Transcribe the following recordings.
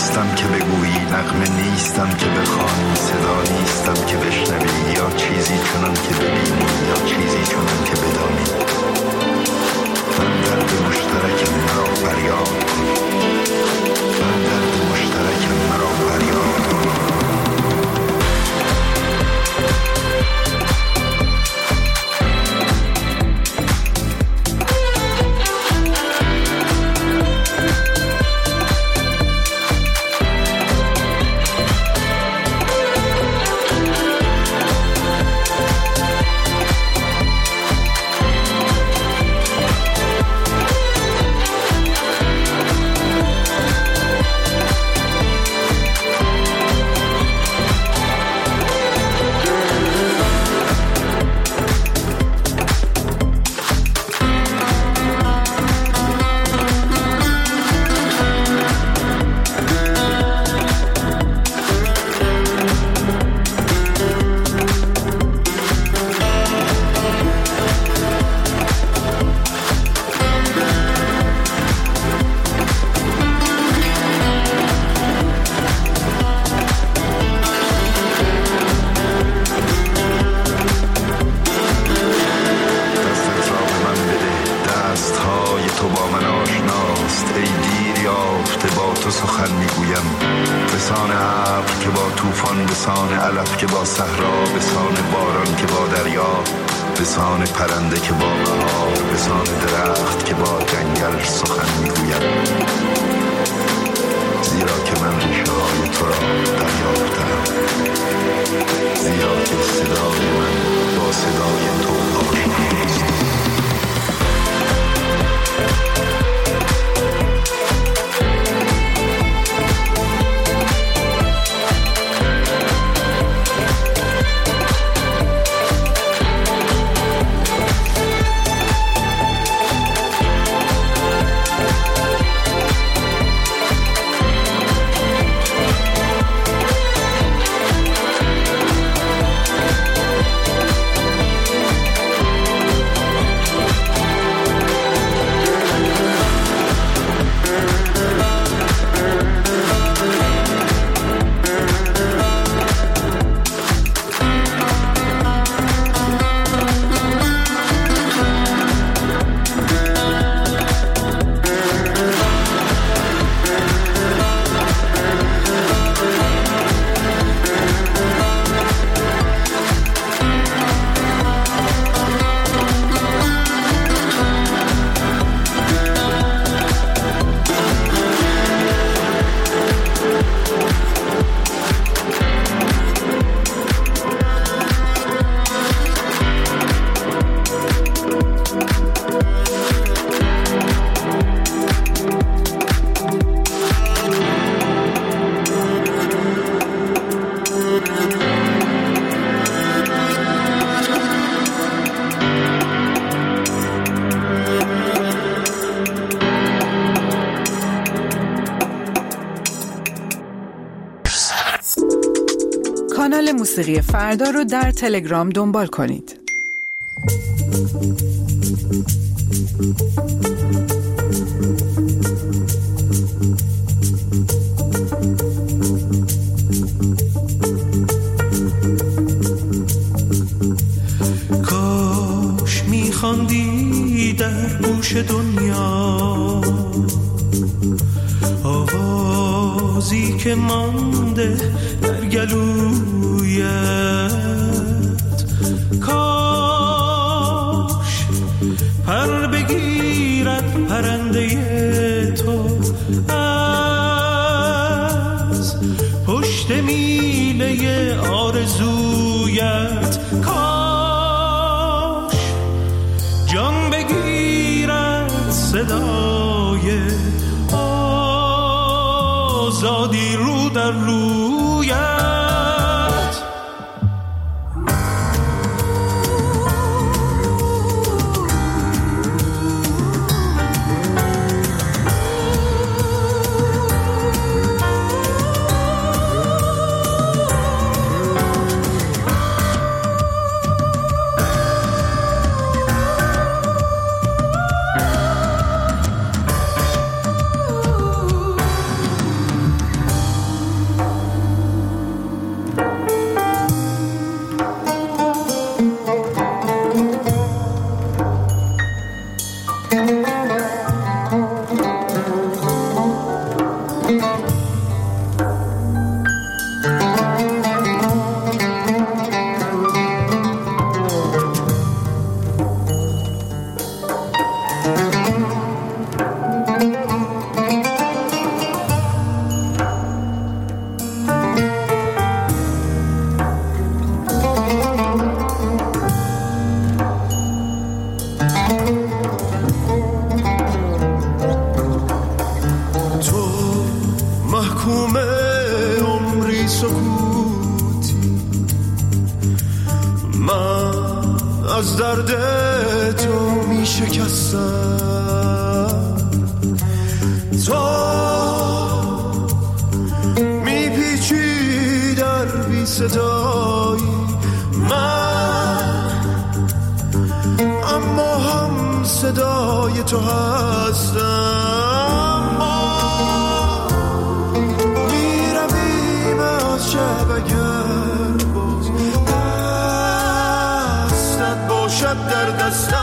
نیستم که بگویی، نغمه نیستم که بخوانی، صدا نیستم که بشنوی، یا چیزی چنان که ببینی یا چیزی چنان که بدانی. من درد مشترکم مرا فریاد کن، من درد مشترکم مرا فریاد کن. کانال موسیقی فردا رو در تلگرام دنبال کنید. کاش میخواندی در گوش دنیا آوازی که مانده در گلویت، کاش پر بگیرد پرنده تو از پشت میله آرزویت، کاش جان بگیرد صدای آزادی رو در رویت. محکوم عمری سکوتی، من از درد تو می شکستم، تو می پیچی در بی صدایی من، اما هم صدای تو هستم. ما می رویم از شب اگر باز دستت باشد در دستم.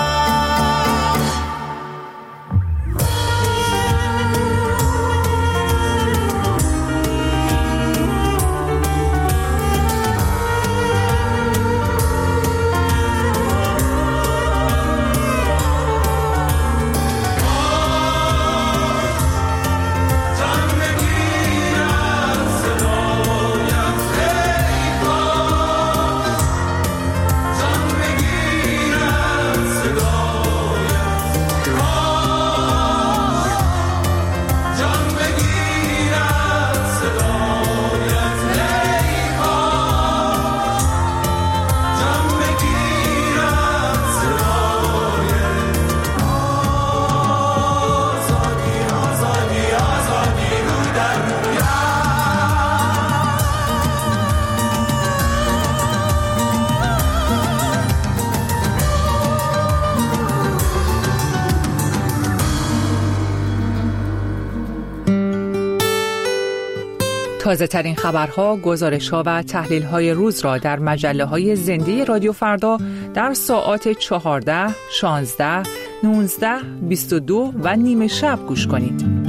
تازه ترین خبرها، گزارش‌ها و تحلیل‌های روز را در مجله‌های زنده رادیو فردا در ساعات 14، 16، 19، 22 و نیمه شب گوش کنید.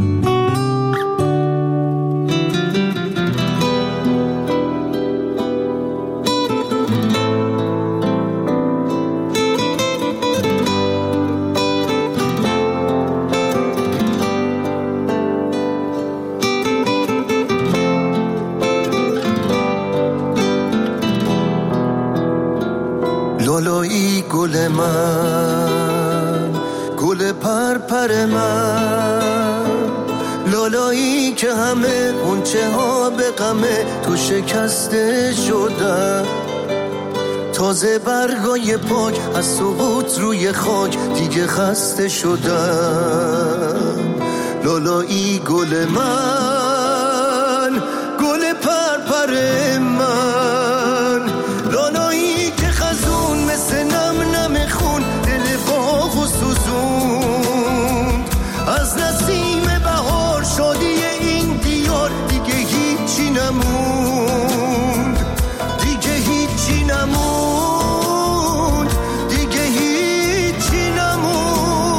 لالایی گل من، گل پرپر من، لالایی که همه غنچه ها به غمه تو شکسته شدن، تازه برگای پاک از سقوط روی خاک دیگه خسته شدن. لالایی گل من، گل پرپر من، لالایی که خزون مثل نم نم خون دل باغ و سوزوند، از نسیم بهار شادی این دیار دیگه هیچی نموند، دیگه هیچی نموند، دیگه هیچی نموند.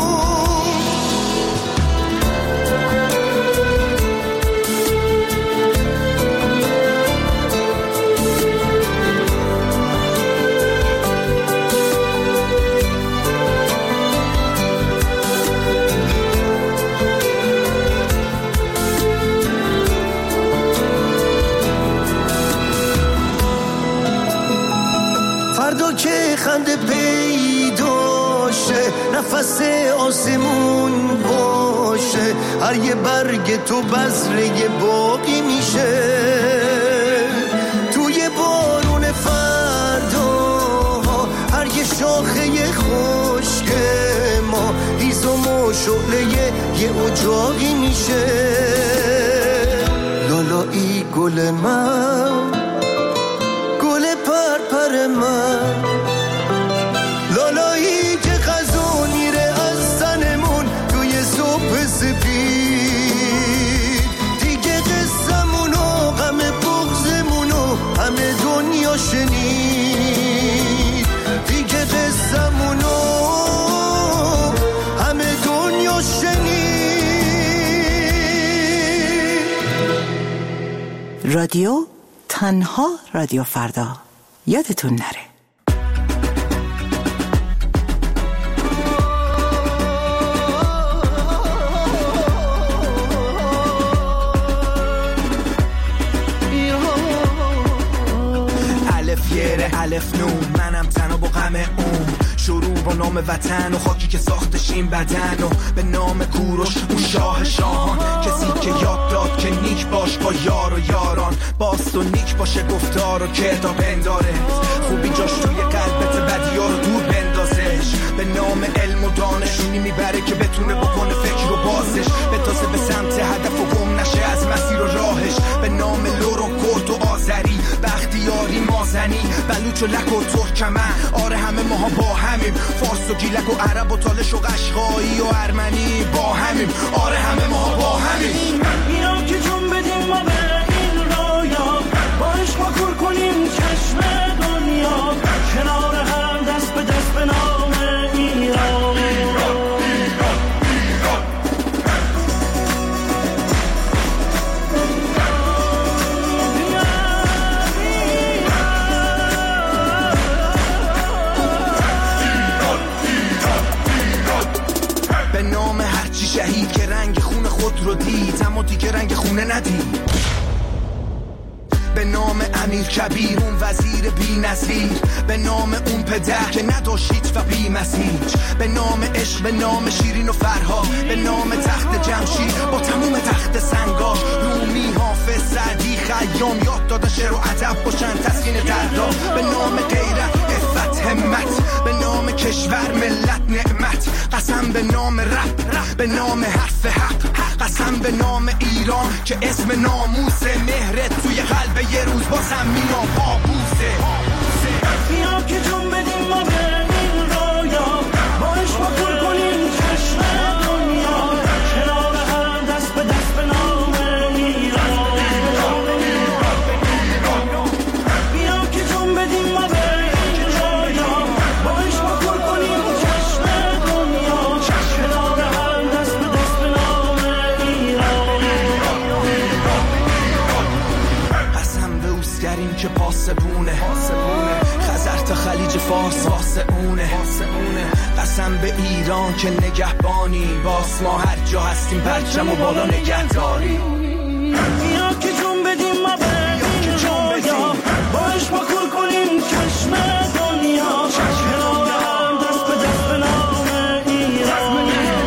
فردا که خنده پیدا شه، نفس آسمون باشه، هر یه برگ تو بذره باقی میشه، توی بارون فردا هر یه شاخه خشک ما هیزم و شعله یه اجاقی میشه. لالایی گل من، گل پرپر من، لالایی که خزون میره از تنمون توی صبح سپید، دیگه قصمونو غم بغضمونو همه دنیا شنید، دیگه قصمونو همه دنیا شنید. رادیو تنها رادیو فردا، یادتون نره. الف یره الف نون، منم تنها با غم اون، شروع با نام وطن و خاکی که ساختش این بدن، و به نام کوروش اون شاه شاهان، کسی که یاد داد که نیست باشه گفتار و کردار بنداره، خوبی جاش توی قلبت بدی‌ها رو دور بندازش. به نام علم و دانشونی میبره که بتونه بکنه فکر رو بازش، بتازه به سمت هدف و گم نشه از مسیر و راهش. به نام لور و کرد و آذری، بختیاری مازنی، بلوچ و لک و ترکمن، آره همه ماها با همیم، فارس و گیلک و عرب و تالش و قشقایی و ارمنی با همیم، آره همه ماها با همیم. ایران که جون بدیم ما به این رویا، باش ما کور کنیم چشم دنیا، کنار هم دست به دست به نام ایران. به نام هرچی شهید که رنگ خون خود رو دید اما دیگه رنگ خونه ندید. به نام امیر کبیر اون وزیر بی نظیر، به نام اون پدر که نداشت هیچ و بی مسیر، به نام عشق، به نام شیرین و فرهاد، به نام تخت جمشید با تموم تخت سنگاش، رومی، حافظ، سعدی، خیام یاد داده شعر و ادب باشن تسکین دردا. به نام غیرت، عفت، همت، به نام کشور، ملت، نعمت، قسم به نام رب، به نام حرف حق، قسم به نام ایران که اسم ناموسه، مهرت توی قلب یه روز بازم مینا بابوسه. بیا که جون بدیم ما به این رویا، باش ما کور کنیم چشم دنیا، کنار هم دست به دست به نام ایران. بیا که جون بدیم ما به این رویا، باش ما کور کنیم چشم دنیا، کنار هم دست به دست به نام ایران. قسم به اوسگریم که پاسبونه، خزر تا خلیج فارس واسه اونه، قسم به ایران که نگهبانی، باس ما هر جا هستیم پرچم و بالا نگهداری. بیا که جون بدیم ما به این رویا، باش ما کور کنیم چشم دنیا، کنار هم دست به دست به نام ایران.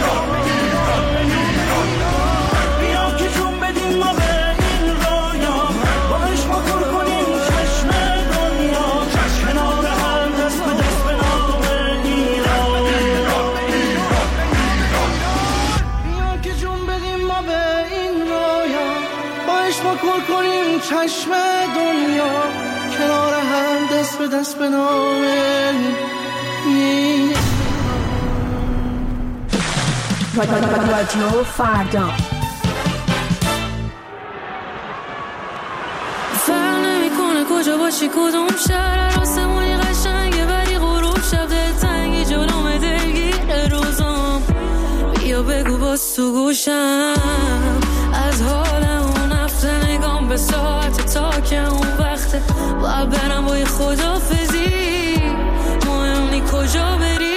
بیا که جون بدیم ما به این رویا، باش ما کور کنیم چشم دنیا، کنار هم دست به دست به نام ایران. بیا که جون بدیم ما به این رویا، باش ما کور کنیم چشم دنیا، کنار هم دست به دست به نام ایران. رادیو فردا. فرق نمیکنه کجا باشی کدوم شهر، آسمونی قشنگه ولی غروب شب دلتنگی جلوم دلگیر روزم. بیا بگو باز تو گوشم از حال اون هفته، نگام به ساعت تا که اون وقته باید برم با یه خدافزی، مهم نی کجا بری.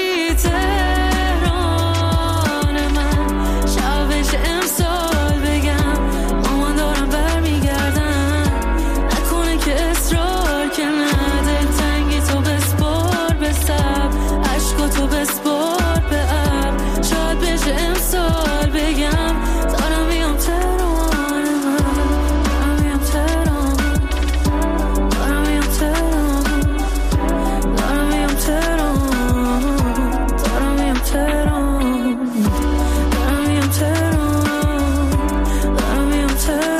تهران من شبش امسال بگم مامان دارم برمیگردم، نکنه که اصرار که نده، تنگی تو بسپار به سب، عشقا تو بسپار به اب، شاید بشه امسال بگم دارم بیام تهران من، دارم بیام تهران، دارم بیام تهران، دارم بیام تهران، دارم بیام تهران، دارم بیام تهران، دارم بیام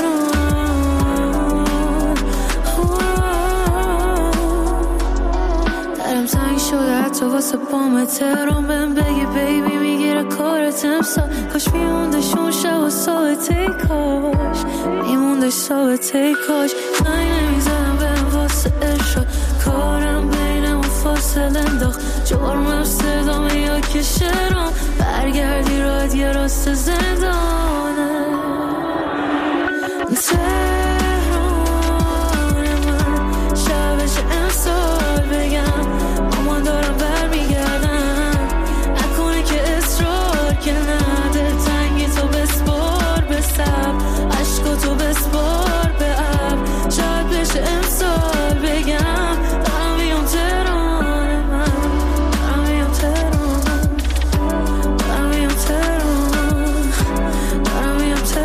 تهران. درم تنگ شده حتی واسه پام تهران، بهم بگی بیبی میگیره کارت امسال، کاش میموندش اون شب و ساعته، کاش میموندش ساعته، کاش زنگ نمیزدم بهم واسه ارشاد، کارم بینمون فاصله انداخت، جرمم صدامه یا که شرام، برگردی راد یه راست زندانه. تهران من شبش امسال بگم مامان دارم برمیگردم، نکنه که اصرار که نده، تنگی تو بسپار به سب، عشقا تو بسپار به اب، شاید بشه امسال بگم دارم بیام تهران من، دارم بیام تهران، دارم بیام تهران، دارم بیام تهران.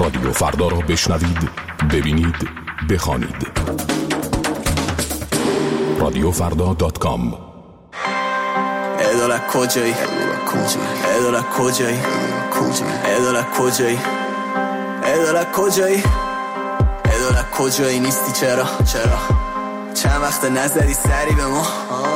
رادیو فردا را بشنوید، ببینید، بخوانید. رادیوفردا.com. ادالت کجایی؟ ادالت کجایی؟ ادالت کجایی؟ ادالت کجایی؟ ادالت کجایی نیستی؟ چرا؟ چند وقت نزدی سری به ما؟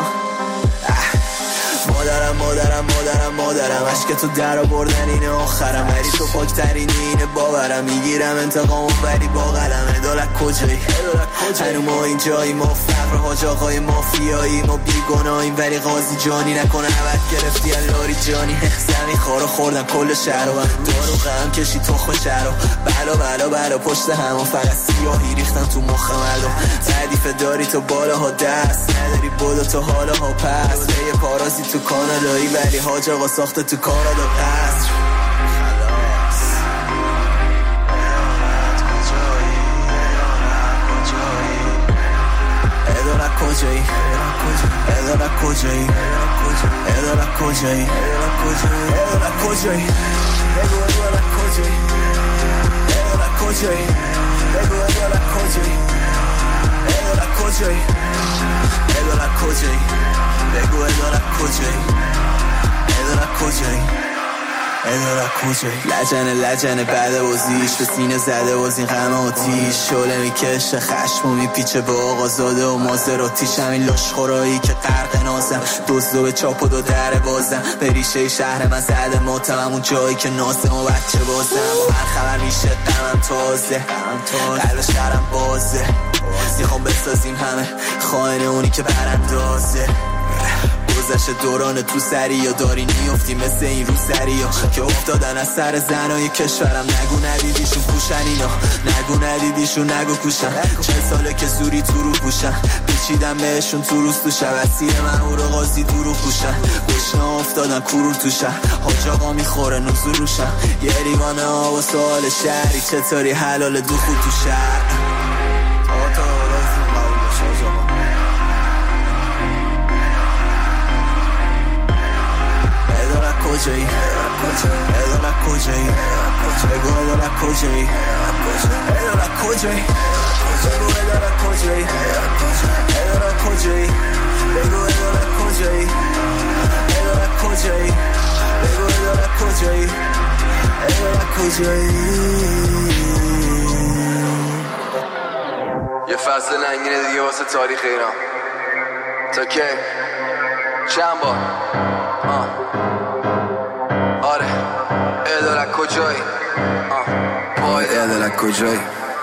مادرم عشق تو در آوردن اینه آخرم، ولی تو پاکترینی اینه باورم، میگیرم انتقامو ولی با قلم. ادالت کجایی؟ هنو ما اینجایی، ما فقر حاج آقای مافیایی، ما بیگناهیم ولی قاضی جانی نکنه عوض گرفتی الاری جانی. زمین خارو خوردن کل شهر و دارو غم کشی تخم شهر و بلا پشت همون فقط سیاهی ریختن تو مخ مردم. تعریف داری تو بالاها دست نداری، بودو تو حالاها پس یه پارازی تو کانادایی ولی حاج آقا ساخته تو کانادا قصر. ادالت کجایی؟ ادالت کجایی؟ ادالت کجایی؟ ادالت کجایی؟ بگو ادالت کجایی؟ ادالت کجایی؟ بگو ادالت کجایی؟ ادالت کجایی؟ ادالت کجایی؟ بگو ادالت کجایی؟ ادالت کجایی؟ ادالت کجایی؟ لجنه بعد بازیش به سینه زده باز این غم آتیش، شعله میکشه خشم و میپیچه به آقازاده و مازراتیش. همین لاشخورایی که غرق نازم، دزدو به چاپ و دو در بازم، به ریشه شهر من زده ماتم، همون جایی که ناسم و بچه بازم. با هر خبر میشه غمم تازه، قلب شهرم بازه، میخوام بسازیم همه خائن اونی که براندازه. گذشت دوران تو سری یا داری نیفتی مثل این رو سری ها که افتادن از سر زنای کشورم. نگو ندیدیشون پوشن اینا، نگو ندیدیشون نگو کوشن. 40 ساله که زوری تو رو پوشن، پیچیدن بهشون تو روز تو شب، اسیر مهور و قاضی دورو پوشن. گشنه افتادن کرور تو شهر، حاج آقا میخوره نوزو روشن. یه لیوانه ها و سوال شهری چطوری حلال دو خود تو شهر. کجایی؟ ادالت کجایی؟ بگو ادالت کجایی؟ ادالت کجایی؟ بگو ادالت کجایی؟ ادالت کجایی؟ بگو ادالت کجایی؟ ادالت کجایی؟ بگو ادالت کجایی؟ ادالت کجایی؟ یه فصل ننگینه دیگه واسه تاریخ ایران. تا کی؟ چند بار؟ آره ادالت کجایی؟ وای ادالت کجایی؟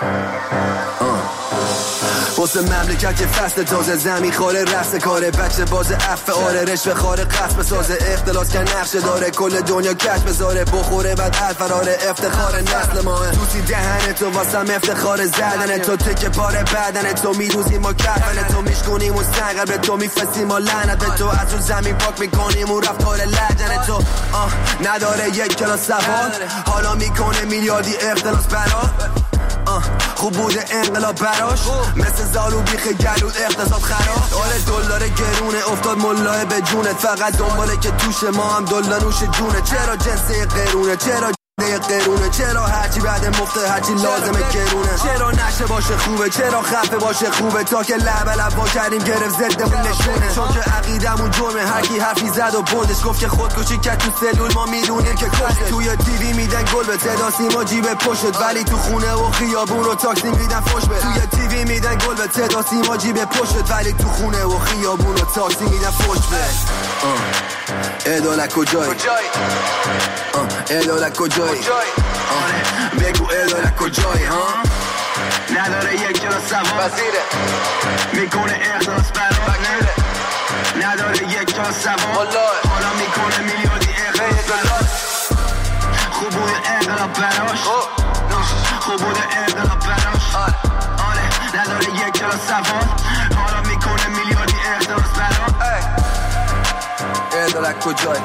واسه مملکت که فصل تازه، زمین خاله رفت کاره، بچه باز عفه آره، رشوه خاره قصد بسازه، اختلاس که نقشه داره، کل دنیا کش بذاره، بخوره بعد الفراره، افتخار نسل ماه. دوستی دهن تو واسم افتخار زدن تو، تکه پاره بدن تو، میروزیم و کفن تو، میشکنیم و سنگر به تو، میفسیم و لعنت به تو، از رو زمین پاک میکنیم و رفتار لجن تو. نداره یک کلاس سواد، حالا میکنه میلیاردی اختلاس برات. خوب بوده انقلاب براش، مثل زالو بیخ گلود اقتصاد خراب. آره دلار گرونه افتاد ملاه به جونت، فقط دنباله که توش ما هم دلار نوش جونه. چرا جنسه قرونه؟ چرا قرونه؟ چرا هرچی بعد مفته هرچی لازمه گرونه؟ چرا نشه باشه خوبه؟ چرا خفه باشه خوبه؟ تا که لب با کردیم گرفت ضدمون نشونه، چون که عقیدمون جرمه. هرکی حرفی زد و بردش، گفت که خودکشی کرد تو سلول، ما میدونیم که کشت. توی تیوی میدن گل به صدا سیما جیب پشت، ولی تو خونه و خیابون و تاکسی میدن فوش به. توی تیوی میدن گل به صدا سیما جیب پشت، ولی تو خونه و خیابون و تاکسی میدن فوش به. ادالت کجایی؟ ادالت کجایی؟ بگو ادالت کجایی؟ نداره یک کلاس سواد، میکنه اخلاص برات. نداره یک کلاس سواد، حالا میکنه میلیاردی اخلاص. خوب بوده انقلاب براش، خوب بوده انقلاب براش. آره نداره یک کلاس سواد، حالا میکنه میلیاردی اخلاص برات. ادالت کجایی؟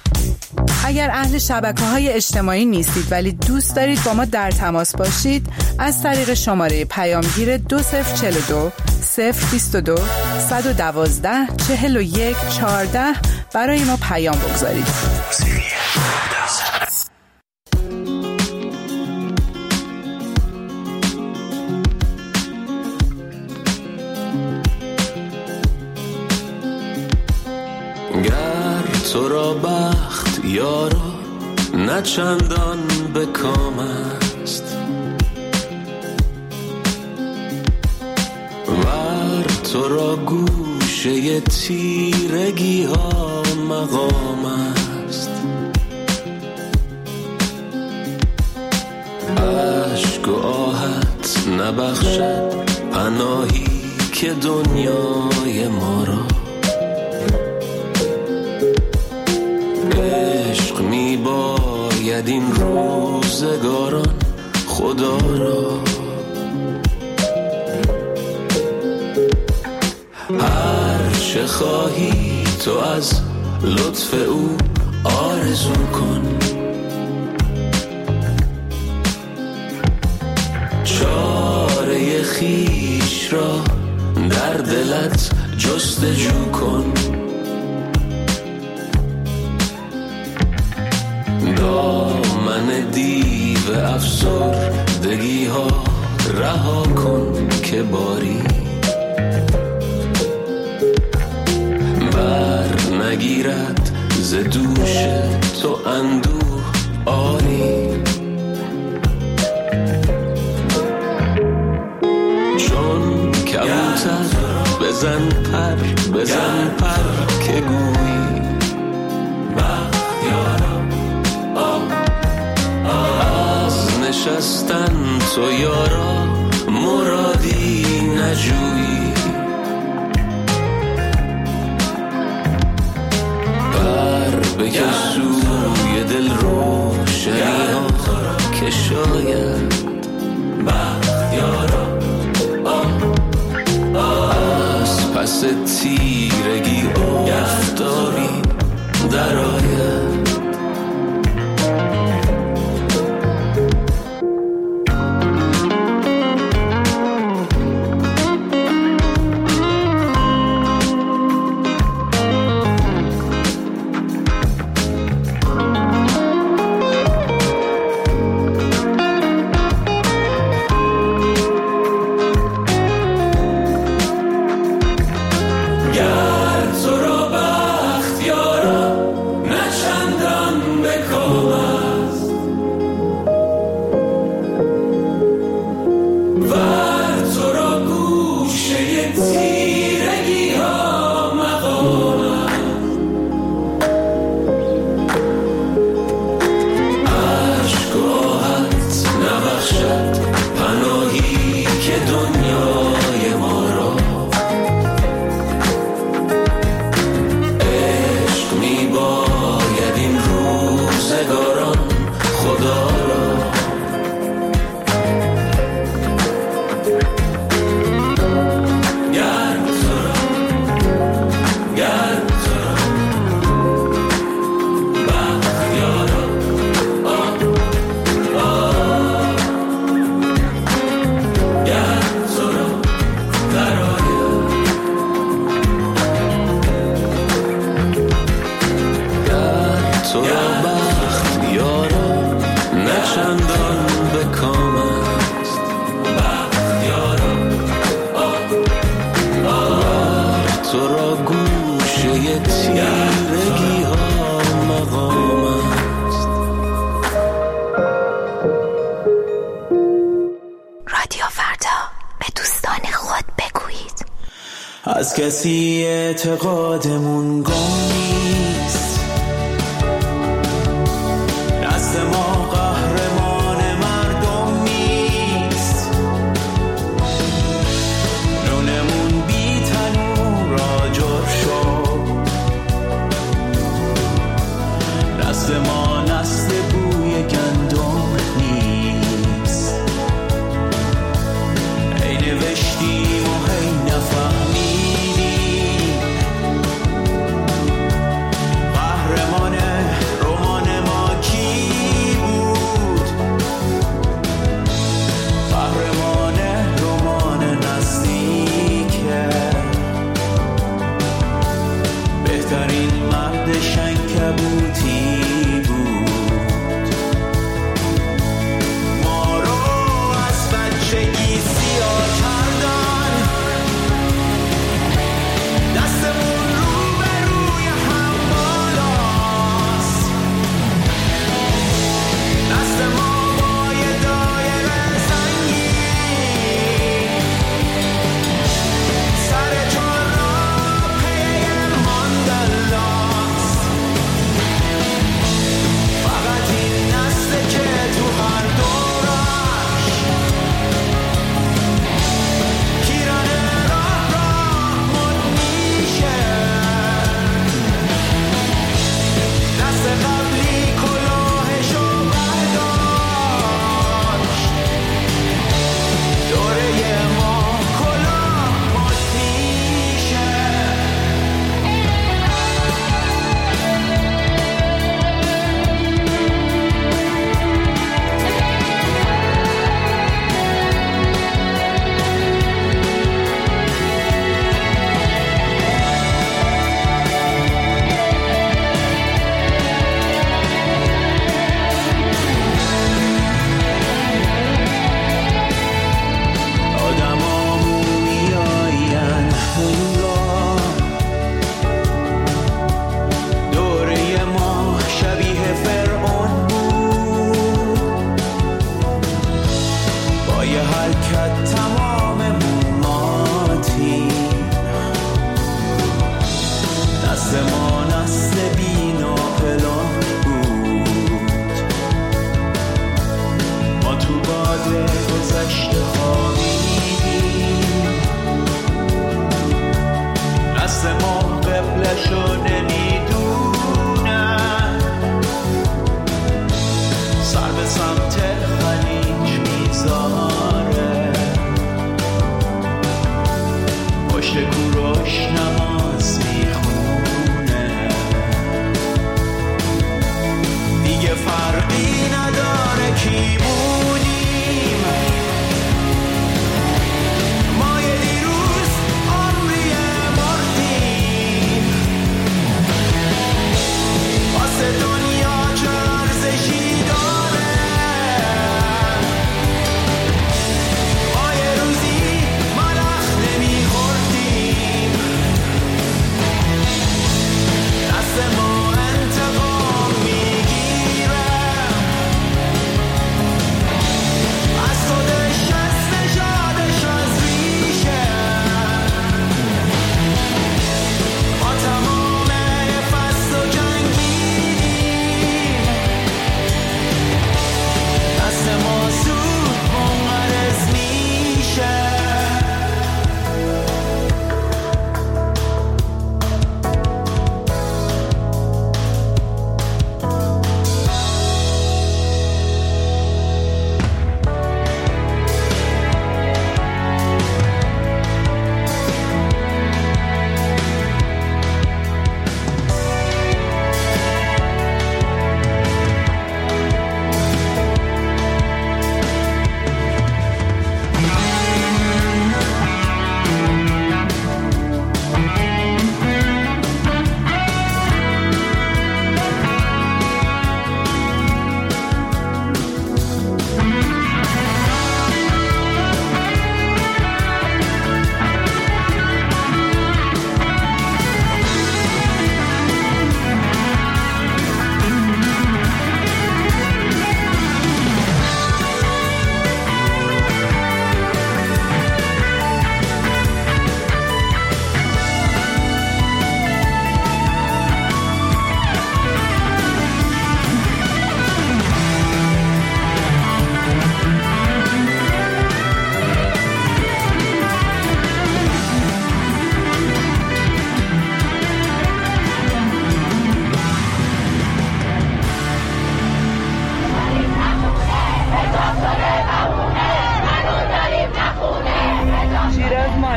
اگر اهل شبکه‌های اجتماعی نیستید ولی دوست دارید با ما در تماس باشید، از طریق شماره پیامگیر 2042 022 112 41 14 برای ما پیام بگذارید. گر تو را بخت یارا نه چندان به کام است، ور تو را گوشه تیرگی ها مقام است، عشق و آهت نبخشد پناهی که دنیای ما را، عشق می باید این روزگاران خدا را، هر چه خواهی تو از لطف او آرزو کن، چاره خویش را در دلت جستجو کن، دامن دیو افسردگی ها رها کن که باری بر نگیرد ز دوش تو اندوه آری، چون کبوتر بزن پر که گویی بختیارا از نشستن تو یارا مرادی نجویی، بکش سوی دل روشنی ها که شاید بختیارا از پس تیرگی آفتابی در آید. از کسی اعتقادمون گم نیست، دست ما قهرمان مردم نیست، نونمون بی تنور آجر شد، دست ما نسل بوی گندم نیست، ای نوشتیم و هی نفهمیم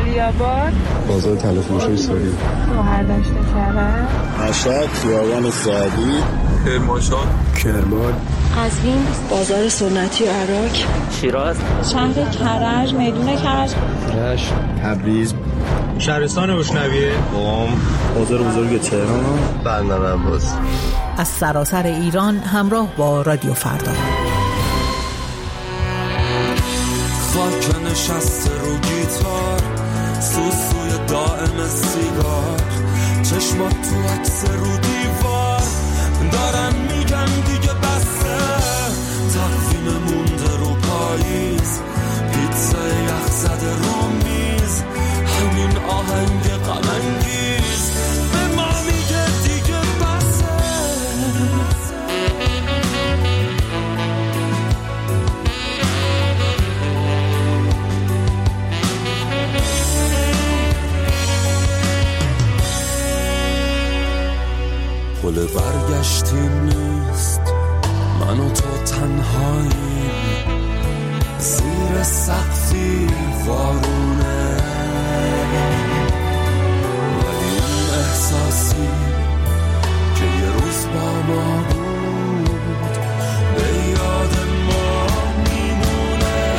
علی آباد، بازار تلفروشی ساری، شهردشت کرج، مشهد، خیابان سعدی، کرمانشاه، کرمان، قزوین، بازار سنتی عراق، شیراز، شهر کرج، میدون کرج، رشت، تبریز، شهرستان روشنویه، قم، بازار بزرگ تهران، بندرعباس. از سراسر ایران همراه با رادیو فردا. خاک نشسته رو گیتار، سوسوی دائم سیگار، چشمات تو عکس رو دیوار، دارن میگن دیگه بسته، تقویم مونده رو پاییز، پیتزا یخ زده رو میز، همین آهنگ غم انگیز به ما میگه دیگه بسه. پل برگشتی نیست، من و تو تنهاییم، زیر سقفی وارونه، ولی اون احساسی که یه روز با ما بود به یاد ما میمونه.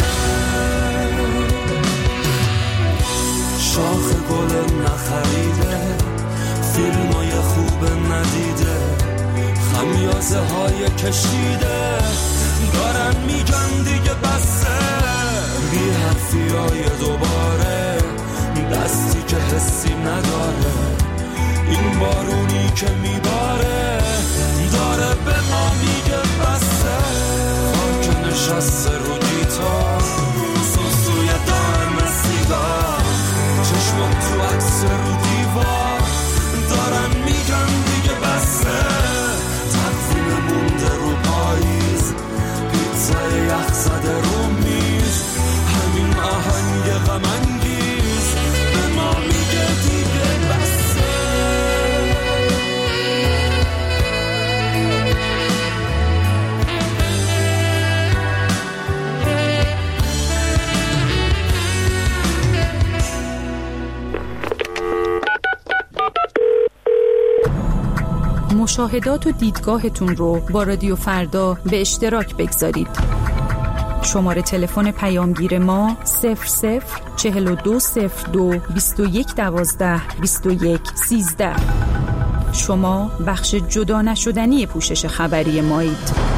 شاخ گل نخریده، فیلمای خوب ندیده، خمیازه های کشیده، دارن میگن دیگه بسه، بی حرفی های دوباره، دستی که حسی نداره، این بارونی که میباره داره به ما میگه بسه. خاک نشسته رو گیتار، سوسوی دائم سیگار، چشمات تو عکس رو دیوار، دارن میگن دیگه بسه، تقویم مونده رو پاییز، پیتزا یخ زده رو میز، همین آهنگ غم انگیز به ما میگه دیگه بسه. مشاهدات و دیدگاهتون رو با رادیو فردا به اشتراک بگذارید. شماره تلفن پیامگیر ما 004202 2112 2113. شما بخش جدا نشدنی پوشش خبری مایید.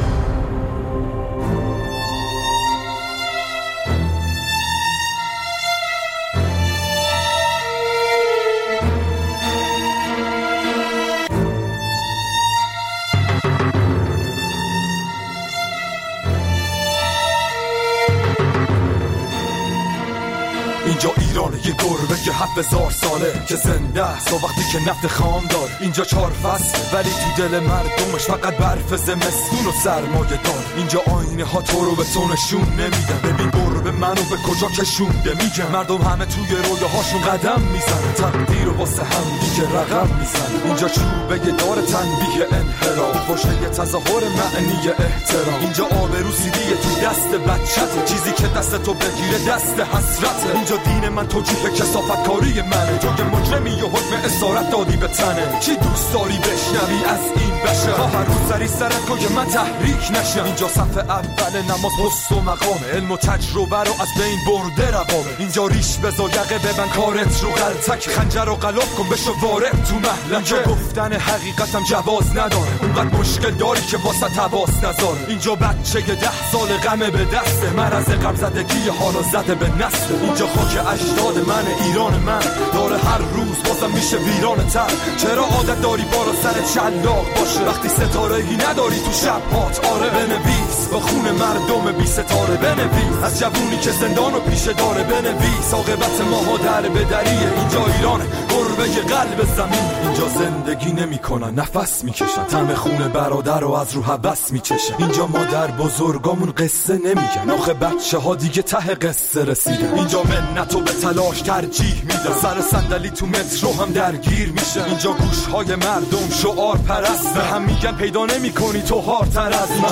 اینجا ایرانه، یه گربه که 7000 ساله که زنده است و وقتی که نفت خام دار. اینجا 4 فصل ولی تو دل مردمش فقط برف زمستون و سرمایه دار. اینجا آینه ها تو رو به تو نشون نمیدن، ببین گربه منو به کجا کشونده. میگن مردم همه توی رویاهاشون قدم میزنن، تقدیر و واسه هم دیگه رقم میزنن. اینجا چوبه دار تنبیه انحراف، پشت تظاهر معنی احترام. اینجا آبرو سیدیه تو دست بچته، چیزی که دست تو بگیره دست حسرته. اینجا دین من توجیه کثافت کاری منه، تو که مجرمی و حکم اسارت دادی به تنه. چی دوست داری بشنوی از این بشه؟ هر روز سری سرت کن که من تحریک نشم. اینجا صف اول نماز پست و مقامه، علم و تجربه رو از بین برده روابه. اینجا ریش بزا یقه ببن کارت رو غلطک، خنجر رو غلاف کن بشو وارد تو محلکه. اینجا گفتن حقیقتم جواز نداره، اونقدر مشکل داری که واسه تواس نذاره. اینجا بچه 10 سال غمه به دسته، مرض غم زدگی حالا زده به نسل. اینجا خاک اجداد من، ایران من داره هر روز بازم میشه ویران تر. چرا عادت داری بالا سر چلاق باشه وقتی ستاره ای نداری تو شب هات؟ آره بنویس با خون مردم بی ستاره، بنویس از جوونی که زندان و پیشه داره، بنویس عاقبت ماها در بدریه. اینجا ایرانه، گربه قلب زمین. اینجا زندگی نمیکنن، نفس میکشن، طعم خون برادر رو از رو حبس میچشن. اینجا مادر بزرگامون قصه نمیگن، آخه بچه ها دیگه ته قصه رسیدن. اینجا منتو به تلاش ترجیح میدن، سر صندلی تو مترو هم درگیر میشه. اینجا گوشهای مردم شعار پرست، به هم میگن پیدا نمیکنی تو هارتر از. اینجا ایران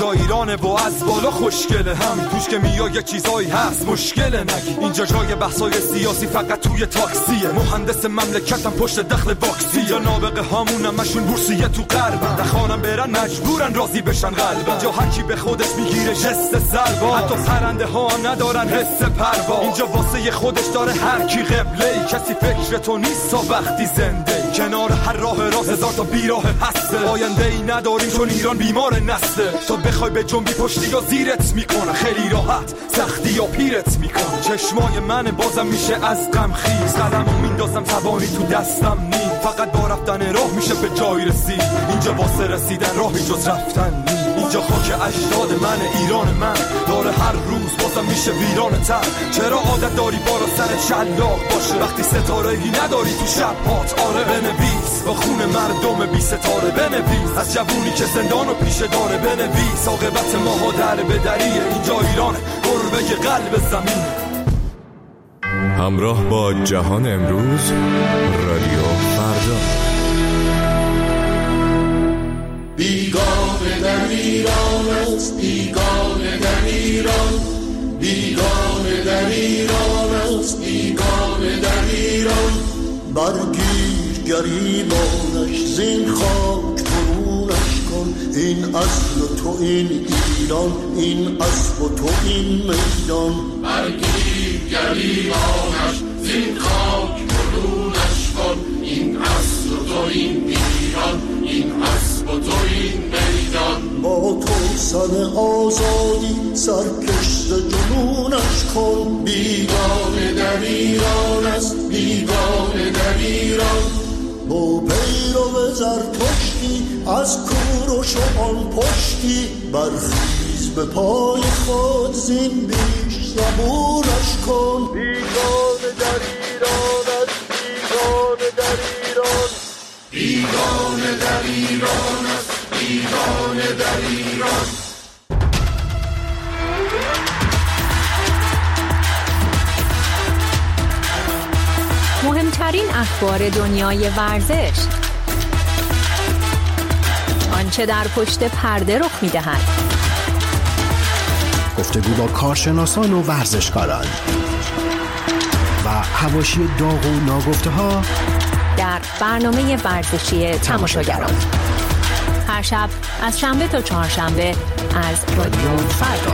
جوانه و از بالا خوشگله، همین توش که میای یه چیزایی هست مشکله نگی. اینجا جای بحثای سیاسی فقط توی تاکسیه، مهندس مملکتم پشت دخل باکسی، یا نابغه هامون همشون بورسیه تو غربن، دخانم برن مجبورن راضی بشن قلبن. اینجا هر کی به خودش میگیره جست سربا، حتی پرنده ها ندارن حس پروا. اینجا واسه خودش داره هر کی قبله، کسی فکر تو نیست تا وقتی زنده. کنار هر راه هزار تا بیراه هسته، آینده ای نداریم چون ایران بیمار نسته. تو بخوای به جنبی پشتی یا زیرت میکنه، خیلی راحت سختی یا پیرت میکنه. چشمای من بازم میشه از غم خیز، قلمو میندازم توانی تو دستم نیم، فقط با رفتن راه میشه به جای رسید. اینجا واسه رسیدن راهی جز رفتن نیم. اینجا خاک اجداد من، ایران من داره هر روز بازم میشه ویران تر. چرا عادت داری بالا سر شلاق باشه وقتی ستاره‌ای نداری تو شب هات؟ آره بنویس با خون مردم بی ستاره، بنویس از جوونی که زندانو پیشه داره، بنویس عاقبت ماها در به دریه. اینجا ایران گربه قلب زمین. همراه با جهان امروز، رادیو فردا. بیگانه در ایران است، بیگانه در ایران، بیگانه در ایران است، بیگانه در ایران. برگیر گریبانش زین خاک برونش کن، این اصل تو این ایران، این اصل تو این میدان. برگیر گریبانش زین خاک برونش کن، این اصل تو این ایران، این اصل تو این میدان. با تو سن آزادی سرکشت جنونش کن، بیگانه در ایران است، بیگانه در ایران. با پیرو زرتشتی از کوروش و آن پشتی، برخیز به پای خود زین بیش زبونش کن. بیگانه در ایران است، بیگانه در ایران، بیگانه در ایران است، بیگانه در ایران. مهمترین اخبار دنیای ورزش، آنچه در پشت پرده رخ می‌دهد، گفتگو با کارشناسان و ورزشکاران و حواشی داغ و ناگفته‌ها در برنامه ورزشی تماشاگران، هر شب از شنبه تا چهارشنبه از رادیو فردا.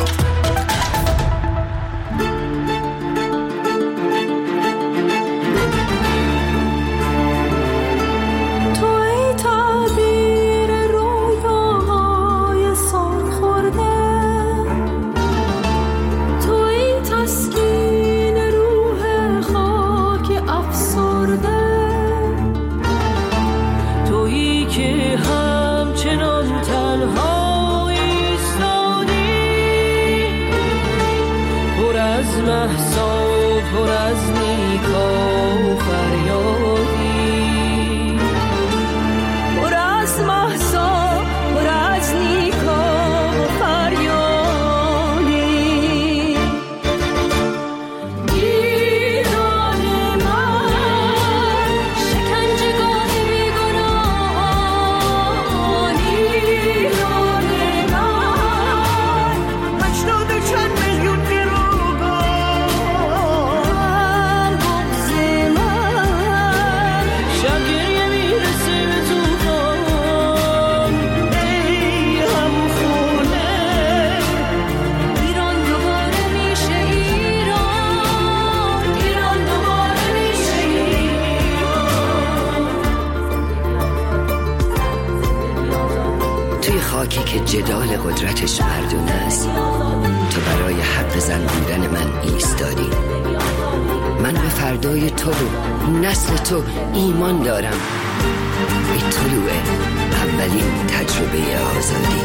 خاکی که جدال قدرتش مردونه است، تو برای حق زن بودن من ایستادی. من به فردای تو و نسل تو ایمان دارم. ای طلوع اولین تجربه آزادی.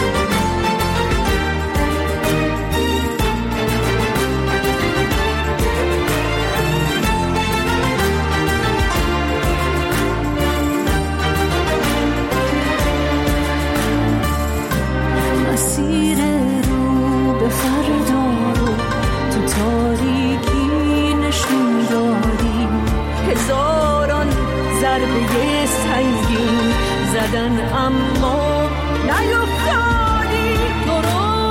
ضربه سنگین زدن اما نیفتادی. تو رو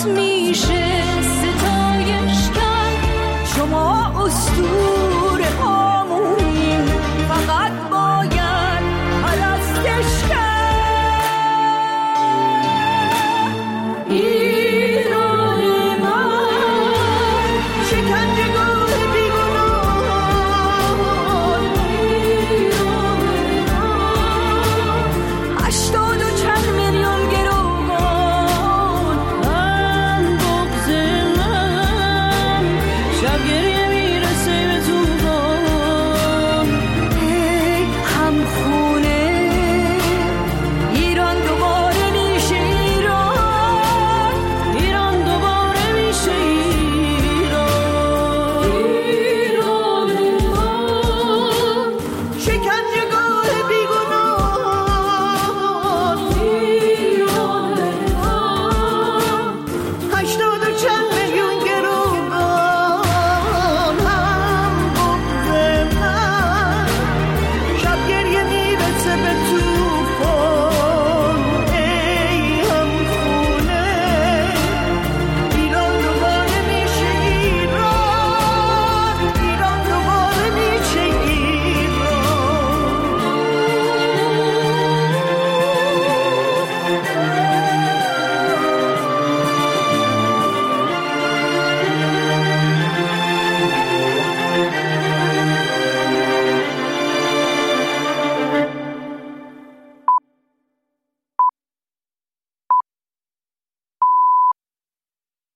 فقط میشه ستایش کرد. شما اسطوره هامونین، فقط باید پرستش کرد. ایران من شکنجهگاه بیگناهان، ایران من 80 و چند میلیون گروگان. من بغض من شب